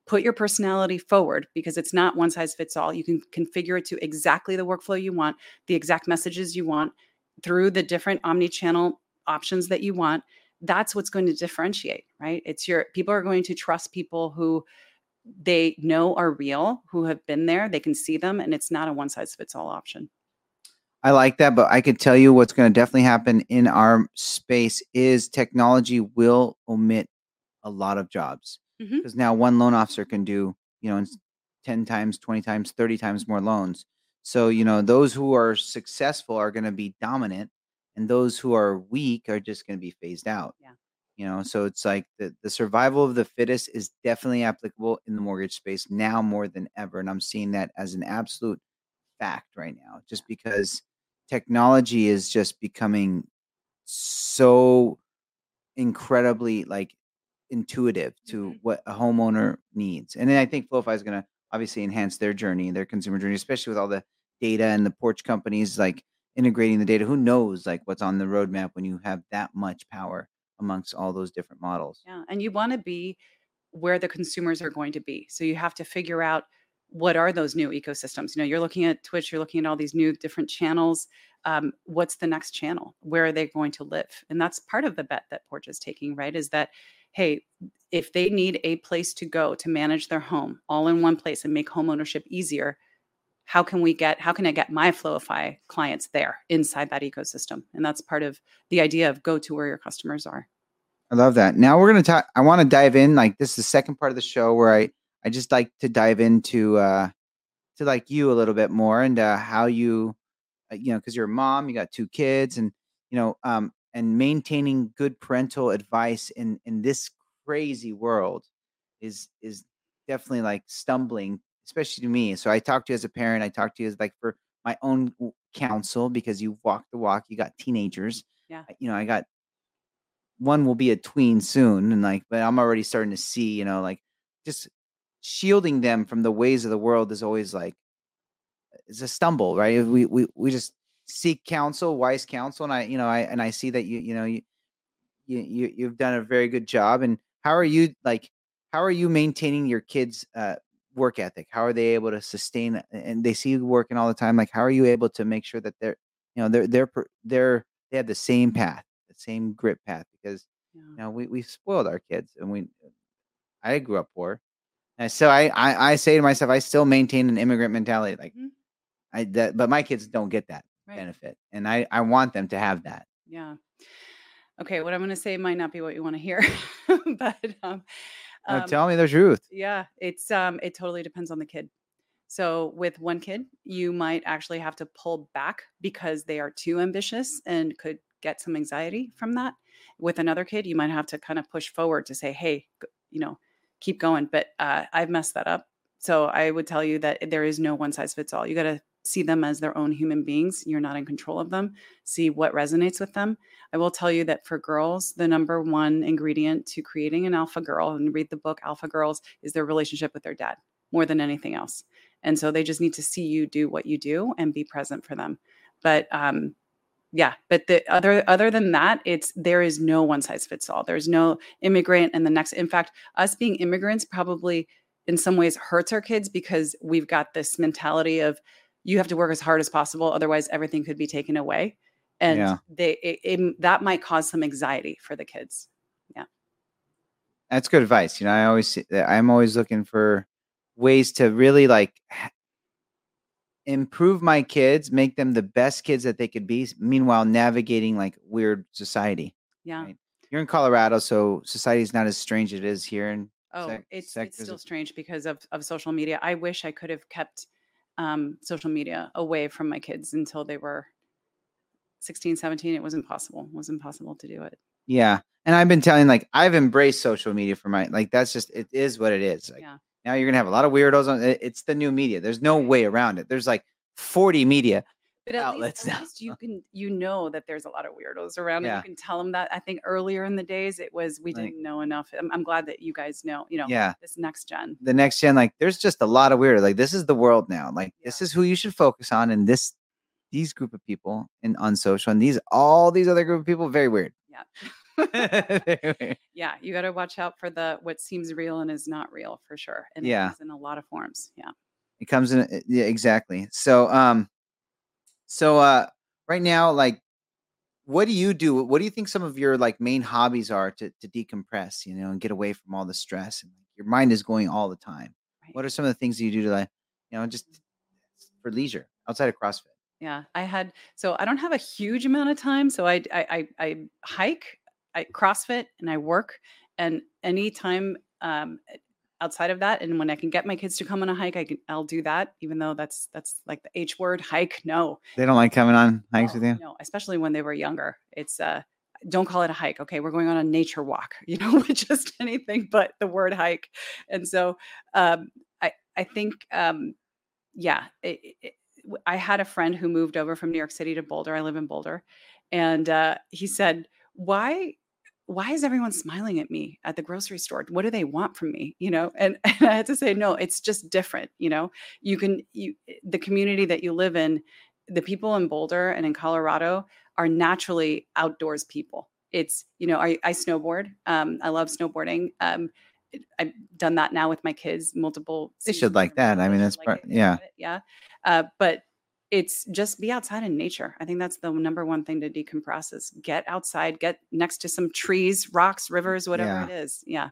put your personality forward, because it's not one size fits all. You can configure it to exactly the workflow you want, the exact messages you want through the different omni-channel options that you want. That's what's going to differentiate, right? It's your people are going to trust people who they know are real, who have been there, they can see them, and it's not a one size fits all option. I like that, but I could tell you what's going to definitely happen in our space is technology will omit a lot of jobs, because mm-hmm. now one loan officer can do, you know, ten times, twenty times, thirty times more loans. So, you know, those who are successful are going to be dominant, and those who are weak are just going to be phased out. Yeah. You know, so it's like the, the survival of the fittest is definitely applicable in the mortgage space now more than ever. And I'm seeing that as an absolute fact right now, just because technology is just becoming so incredibly like intuitive to mm-hmm. what a homeowner needs. And then I think Flowify is going to obviously enhance their journey, their consumer journey, especially with all the data and the porch companies like integrating the data. Who knows like what's on the roadmap when you have that much power amongst all those different models. Yeah. And you want to be where the consumers are going to be. So you have to figure out what are those new ecosystems. You know, you're looking at Twitch, you're looking at all these new different channels. Um, what's the next channel? Where are they going to live? And that's part of the bet that Porch is taking, right? Is that, hey, if they need a place to go to manage their home all in one place and make home ownership easier, how can we get, how can I get my Flowify clients there inside that ecosystem? And that's part of the idea of go to where your customers are. I love that. Now we're going to talk, I want to dive in, like this is the second part of the show where I, I just like to dive into, uh, to like you a little bit more and uh, how you, uh, you know, cause you're a mom, you got two kids and, you know, um, and maintaining good parental advice in, in this crazy world is, is definitely like stumbling, especially to me. So I talk to you as a parent, I talk to you as like for my own counsel, because you walk the walk, you got teenagers. Yeah. You know, I got, one will be a tween soon. And like, but I'm already starting to see, you know, like just shielding them from the ways of the world is always like, it's a stumble, right? We, we, we just seek counsel, wise counsel. And I, you know, I, and I see that you, you know, you, you, you you've done a very good job. And how are you like, how are you maintaining your kids' uh, work ethic? How are they able to sustain, and they see you working all the time? Like, how are you able to make sure that they're, you know, they're, they're, they're, they have the same path, the same grit path, because, yeah. you know, we, we spoiled our kids and we, I grew up poor. And so I, I, I say to myself, I still maintain an immigrant mentality. Like mm-hmm. I, that, but my kids don't get that right. benefit. And I, I want them to have that. Yeah. Okay. What I'm going to say might not be what you want to hear, but, um, no, um, tell me the truth. Yeah. It's, um, it totally depends on the kid. So with one kid, you might actually have to pull back because they are too ambitious and could get some anxiety from that. With another kid, you might have to kind of push forward to say, hey, you know, keep going. But uh, I've messed that up. So I would tell you that there is no one size fits all. You got to see them as their own human beings. You're not in control of them. See what resonates with them. I will tell you that for girls, the number one ingredient to creating an alpha girl, and read the book Alpha Girls, is their relationship with their dad more than anything else. And so they just need to see you do what you do and be present for them. But um, yeah, but the other other than that, it's there is no one size fits all. There's no immigrant and the next. In fact, us being immigrants probably in some ways hurts our kids because we've got this mentality of you have to work as hard as possible, otherwise everything could be taken away. And yeah. they it, it, that might cause some anxiety for the kids. Yeah, that's good advice. You know, I always I'm always looking for ways to really like improve my kids, make them the best kids that they could be. Meanwhile, navigating like weird society. Yeah. Right? You're in Colorado, so society is not as strange as it is here. In oh, sec- it's, it's still strange because of, of social media. I wish I could have kept um, social media away from my kids until they were sixteen, seventeen. It was impossible. It was impossible to do it. Yeah. And I've been telling, like, I've embraced social media for my, like, that's just, it is what it is. Like, yeah. Now you're going to have a lot of weirdos on it. It's the new media. There's no way around it. There's like forty media but at outlets least, now. At least you can, you know, that there's a lot of weirdos around yeah. and you can tell them that. I think earlier in the days it was, we like, didn't know enough. I'm, I'm glad that you guys know, you know, yeah. this next gen, the next gen, like there's just a lot of weird, like this is the world now. Like yeah. this is who you should focus on. And this, these group of people and on social and these, all these other group of people, very weird. Yeah. Yeah. you got to watch out for the what seems real and is not real for sure. And Yeah. it comes in a lot of forms. Yeah. It comes in. Yeah, exactly. So, um, so, uh, right now, like, what do you do? What do you think some of your like main hobbies are to to decompress, you know, and get away from all the stress and your mind is going all the time? Right. What are some of the things you do to like, you know, just for leisure outside of CrossFit? Yeah, I had so I don't have a huge amount of time. So I I I, I hike, I CrossFit, and I work. And anytime um, outside of that, and when I can get my kids to come on a hike, I can I'll do that. Even though that's that's like the H word, hike. No, They don't like coming on hikes oh, with you? no, especially when they were younger. It's uh, don't call it a hike. Okay, we're going on a nature walk. You know, with just anything but the word hike. And so um, I I think um, yeah. It, it, w- I had a friend who moved over from New York City to Boulder. I live in Boulder, and uh, he said, "Why, why is everyone smiling at me at the grocery store? What do they want from me?" You know, and, and I had to say, "No, it's just different." You know, you can you the community that you live in, the people in Boulder and in Colorado are naturally outdoors people. It's you know, I, I snowboard. Um, I love snowboarding. Um, it- I've done that now with my kids multiple They should seasons like in a that. row. I They mean, should that's like part, it. They yeah. love it. Yeah. Uh, but it's just be outside in nature. I think that's the number one thing to decompress is get outside, get next to some trees, rocks, rivers, whatever Yeah. it is. Yeah.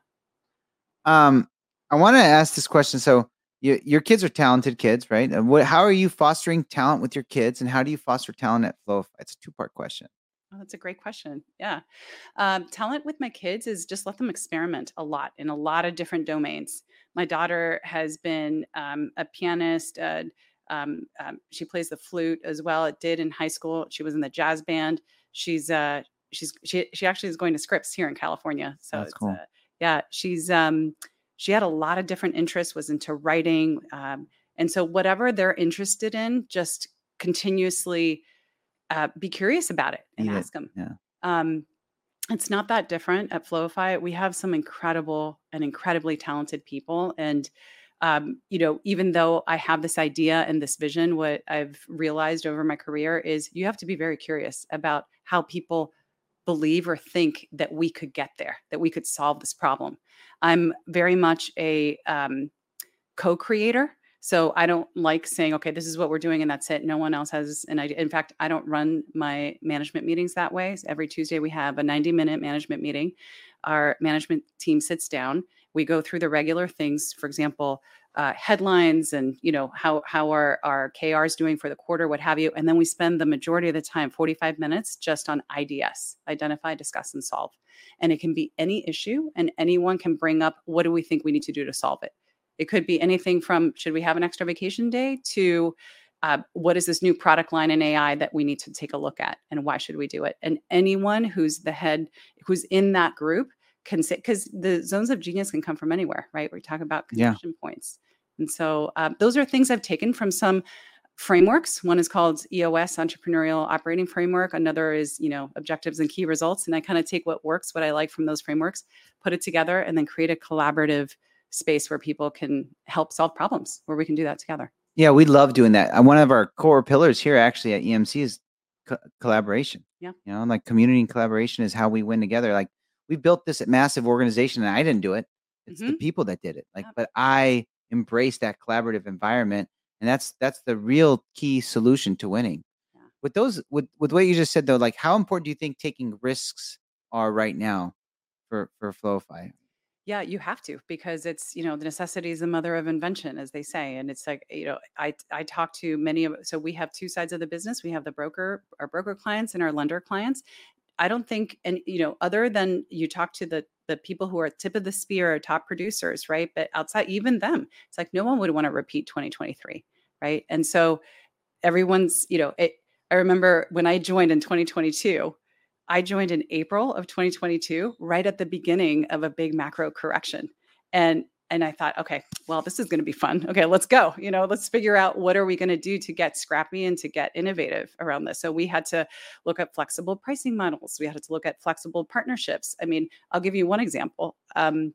Um, I want to ask this question. So, you, your kids are talented kids, right? And what, how are you fostering talent with your kids, and how do you foster talent at Flow? It's a two part question. Oh, that's a great question. Yeah. Um, talent with my kids is just let them experiment a lot in a lot of different domains. My daughter has been um, a pianist. Uh, um, um, she plays the flute as well. It did in high school. She was in the jazz band. She's uh, she's she she actually is going to Scripps here in California. So That's it's cool. uh, yeah. She's um, she had a lot of different interests. Was into writing, um, and so whatever they're interested in, just continuously uh, be curious about it and Eat it. ask them. Yeah. Um, it's not that different at Flowify. We have some incredible and incredibly talented people. And, um, you know, even though I have this idea and this vision, what I've realized over my career is you have to be very curious about how people believe or think that we could get there, that we could solve this problem. I'm very much a um, co-creator. So I don't like saying, okay, this is what we're doing and that's it. No one else has an idea. In fact, I don't run my management meetings that way. Every Tuesday we have a ninety minute management meeting. Our management team sits down. We go through the regular things, for example, uh, headlines and you know how how are our K Rs doing for the quarter, what have you. And then we spend the majority of the time, forty-five minutes, just on I D S, identify, discuss, and solve. And it can be any issue and anyone can bring up, what do we think we need to do to solve it? It could be anything from should we have an extra vacation day to uh, what is this new product line in A I that we need to take a look at and why should we do it? And anyone who's the head, who's in that group can say, because the zones of genius can come from anywhere, right? We're talking about Yeah. connection points. And so uh, those are things I've taken from some frameworks. One is called E O S, Entrepreneurial Operating Framework. Another is, you know, Objectives and Key Results. And I kind of take what works, what I like from those frameworks, put it together, and then create a collaborative space where people can help solve problems, where we can do that together. Yeah, we love doing that. Uh, One of our core pillars here actually at E M C is co- collaboration. Yeah. You know, like community and collaboration is how we win together. Like we built this massive organization and I didn't do it. It's the Mhm. people that did it. Like, Yep. but I embrace that collaborative environment. And that's that's the real key solution to winning. Yeah. With those with with what you just said though, like how important do you think taking risks are right now for for Flowify? Yeah, you have to because it's, you know, the necessity is the mother of invention, as they say. And it's like, you know, I I talk to many of so we have two sides of the business. We have the broker, our broker clients and our lender clients. I don't think, and you know, other than you talk to the the people who are tip of the spear, top producers, right? But outside, even them, it's like no one would want to repeat twenty twenty-three, right? And so everyone's, you know, it, I remember when I joined in twenty twenty-two, I joined in April of twenty twenty-two, right at the beginning of a big macro correction. And and I thought, okay, well, this is going to be fun. Okay, let's go. You know, let's figure out what are we going to do to get scrappy and to get innovative around this. So we had to look at flexible pricing models. We had to look at flexible partnerships. I mean, I'll give you one example. Um,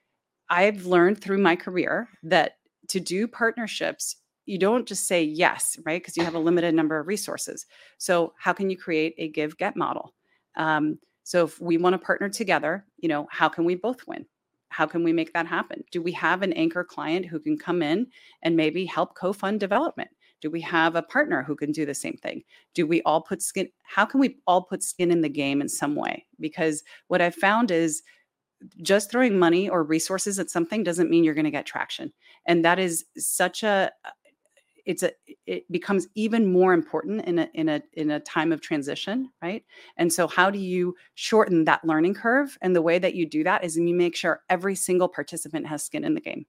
I've learned through my career that to do partnerships, you don't just say yes, right? Because you have a limited number of resources. So how can you create a give get model? Um, So if we want to partner together, you know, how can we both win? How can we make that happen? Do we have an anchor client who can come in and maybe help co-fund development? Do we have a partner who can do the same thing? Do we all put skin? How can we all put skin in the game in some way? Because what I've found is just throwing money or resources at something doesn't mean you're going to get traction. And that is such a, it's a, it becomes even more important in a, in a, in a time of transition, right? And so how do you shorten that learning curve? And the way that you do that is you make sure every single participant has skin in the game.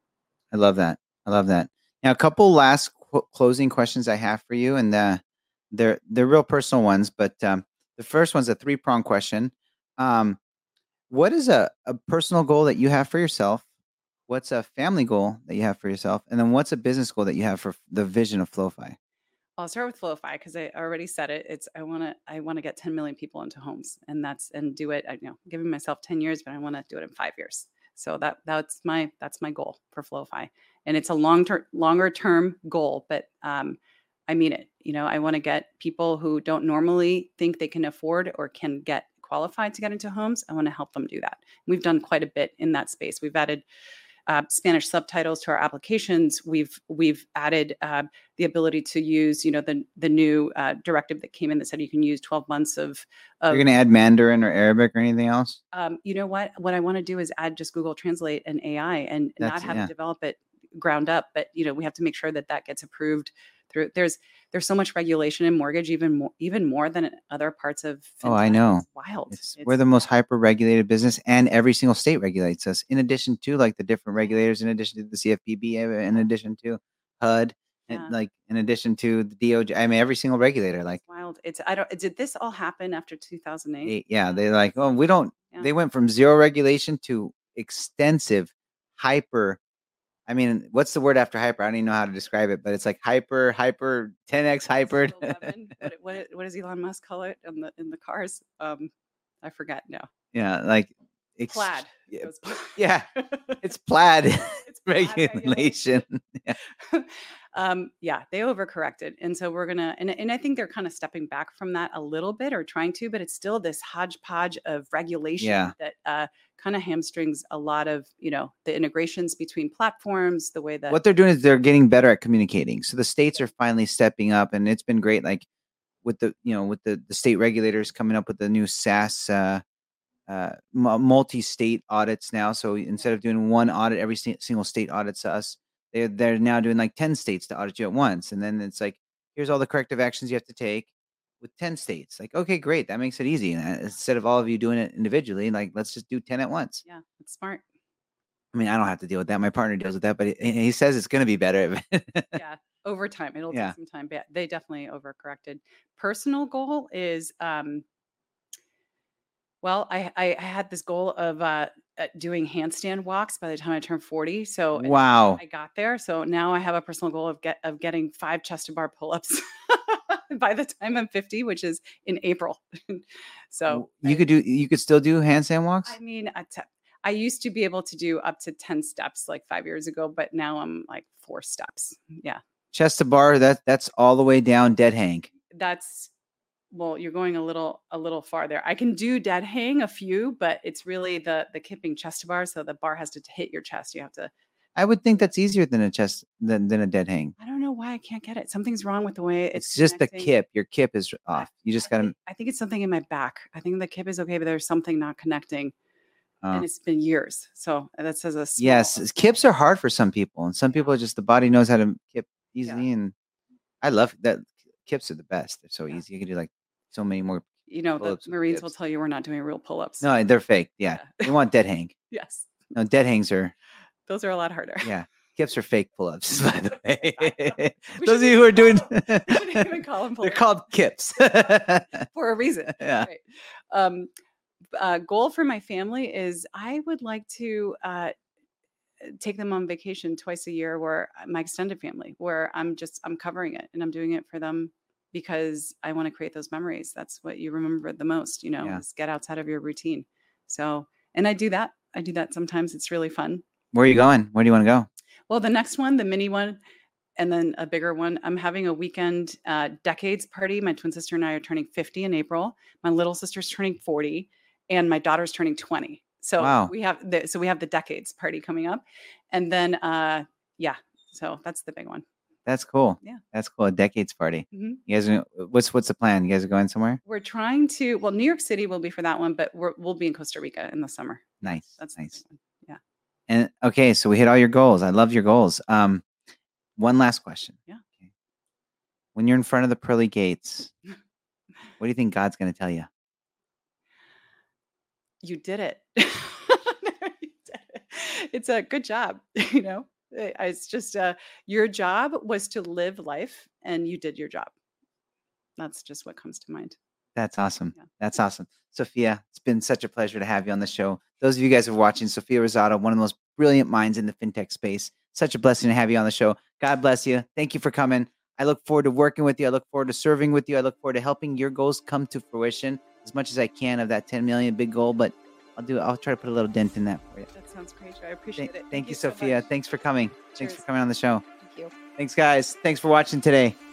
I love that. I love that. Now, a couple last qu- closing questions I have for you, and uh, they're they're real personal ones. But um, the first one's a three prong question. Um, what is a, a personal goal that you have for yourself? What's a family goal that you have for yourself? And then what's a business goal that you have for the vision of FlowFi? I'll start with FlowFi because I already said it. It's I want to I want to get ten million people into homes, and that's and do it. I you know giving myself ten years, but I want to do it in five years. So that that's my that's my goal for FlowFi, and it's a long term longer term goal, but um, I mean it. You know, I want to get people who don't normally think they can afford or can get qualified to get into homes. I want to help them do that. We've done quite a bit in that space. We've added Uh, Spanish subtitles to our applications. We've we've added uh, the ability to use, you know, the the new uh, directive that came in that said you can use twelve months of. of You're going to add Mandarin or Arabic or anything else? Um, you know what? What I want to do is add just Google Translate and A I, and That's- not have yeah. to develop it ground up. But you know, we have to make sure that that gets approved through. There's there's so much regulation in mortgage, even more even more than in other parts of. Oh, I fintech. know. It's wild. It's, It's- we're the most hyper regulated business, and every single state regulates us. In addition to like the different regulators, in addition to the C F P B, in addition to H U D, Yeah. and like in addition to the D O J. I mean, every single regulator. Like, It's wild. It's I don't. Did this all happen after two thousand eight? they, yeah, they're like, oh, we don't. Yeah. They went from zero regulation to extensive, hyper. I mean, what's the word after hyper? I don't even know how to describe it, but it's like hyper, hyper, ten x hyper. eleven. What, what, what does Elon Musk call it in the in the cars? Um, I forget now. Yeah, like ex- Plaid. Yeah, It was plaid. yeah, it's plaid It's plaid regulation. Yeah. um, yeah, they overcorrected, and so we're gonna, and and I think they're kind of stepping back from that a little bit, or trying to, but it's still this hodgepodge of regulation Yeah. that uh, kind of hamstrings a lot of, you know, the integrations between platforms, the way that What they're doing is they're getting better at communicating. So the states are finally stepping up, and it's been great. Like with the, you know, with the, the state regulators coming up with the new SaaS, uh, uh, m- multi-state audits now. So instead of doing one audit, every si- single state audits us. They're they're now doing like ten states to audit you at once, and then it's like, here's all the corrective actions you have to take with ten states. Like, okay, great, that makes it easy. And uh, instead of all of you doing it individually, like let's just do ten at once. yeah, it's smart. I mean, I don't have to deal with that. My partner deals with that, but he, he says it's going to be better. Yeah, over time it'll Yeah. take some time, but they definitely overcorrected. Personal goal is um well, I, I I had this goal of uh, uh, doing handstand walks by the time I turned forty. So and Wow. I got there. So now I have a personal goal of get of getting five chest to bar pull-ups by the time I'm fifty, which is in April. So you I- could do you could still do handstand walks? I mean, I te- I used to be able to do up to ten steps like five years ago, but now I'm like four steps. Yeah. Chest to bar, that that's all the way down dead hang. That's well, you're going a little a little far there. I can do dead hang a few, but it's really the the kipping chest to bar. So the bar has to t- hit your chest. You have to. I would think that's easier than a chest than, than a dead hang. I don't know why I can't get it. Something's wrong with the way it's. It's just the connecting. kip. Your kip is off. You just I got to. think, I think it's something in my back. I think the kip is okay, but there's something not connecting, Uh, and it's been years. So that says a small, yes, s- kips are hard for some people, and some people are just the body knows how to kip easily. And I love that. Kips are the best. They're so Yeah. easy. You can do like so many more. You know, the pull-ups with Marines will kips. tell you we're not doing real pull-ups. No, they're fake. Yeah, Yeah. they want dead hang. Yes, No, dead hangs are. those are a lot harder. Yeah, kips are fake pull-ups. By the way, We those of shouldn't you who are even doing, call them- we shouldn't even call them they're pull-ups. called kips. For a reason. Yeah. Right. Um, uh, goal for my family is I would like to uh, take them on vacation twice a year, where uh, my extended family, where I'm just I'm covering it and I'm doing it for them because I want to create those memories. That's what you remember the most, you know, Yeah. is get outside of your routine. So, and I do that. I do that sometimes. It's really fun. Where are you going? Where do you want to go? Well, the next one, the mini one, and then a bigger one. I'm having a weekend uh, decades party. My twin sister and I are turning fifty in April. My little sister's turning forty, and my daughter's turning twenty. So Wow. we have the so we have the decades party coming up, and then uh, yeah, so that's the big one. That's cool. Yeah. That's cool. A decades party. hmm You guys, are, what's what's the plan? You guys are going somewhere? We're trying to. Well, New York City will be for that one, but we're, we'll be in Costa Rica in the summer. Nice. That's the nice. big one. Yeah. And okay, so we hit all your goals. I love your goals. Um, one last question. Yeah. Okay. When you're in front of the pearly gates, what do you think God's going to tell you? You did it. You did it. It's a good job. You know, Eh, it's just uh, your job was to live life, and you did your job. That's just what comes to mind. That's awesome. Yeah. That's awesome. Sophia, it's been such a pleasure to have you on the show. Those of you guys who are watching, Sophia Rosado, one of the most brilliant minds in the fintech space. Such a blessing to have you on the show. God bless you. Thank you for coming. I look forward to working with you. I look forward to serving with you. I look forward to helping your goals come to fruition as much as I can of that ten million big goal, but I'll do I'll try to put a little dent in that for you. That sounds great. I appreciate Thank, it. thank you, so Sophia. much. Thanks for coming. Thanks Cheers. for coming on the show. Thank you. Thanks, guys. Thanks for watching today.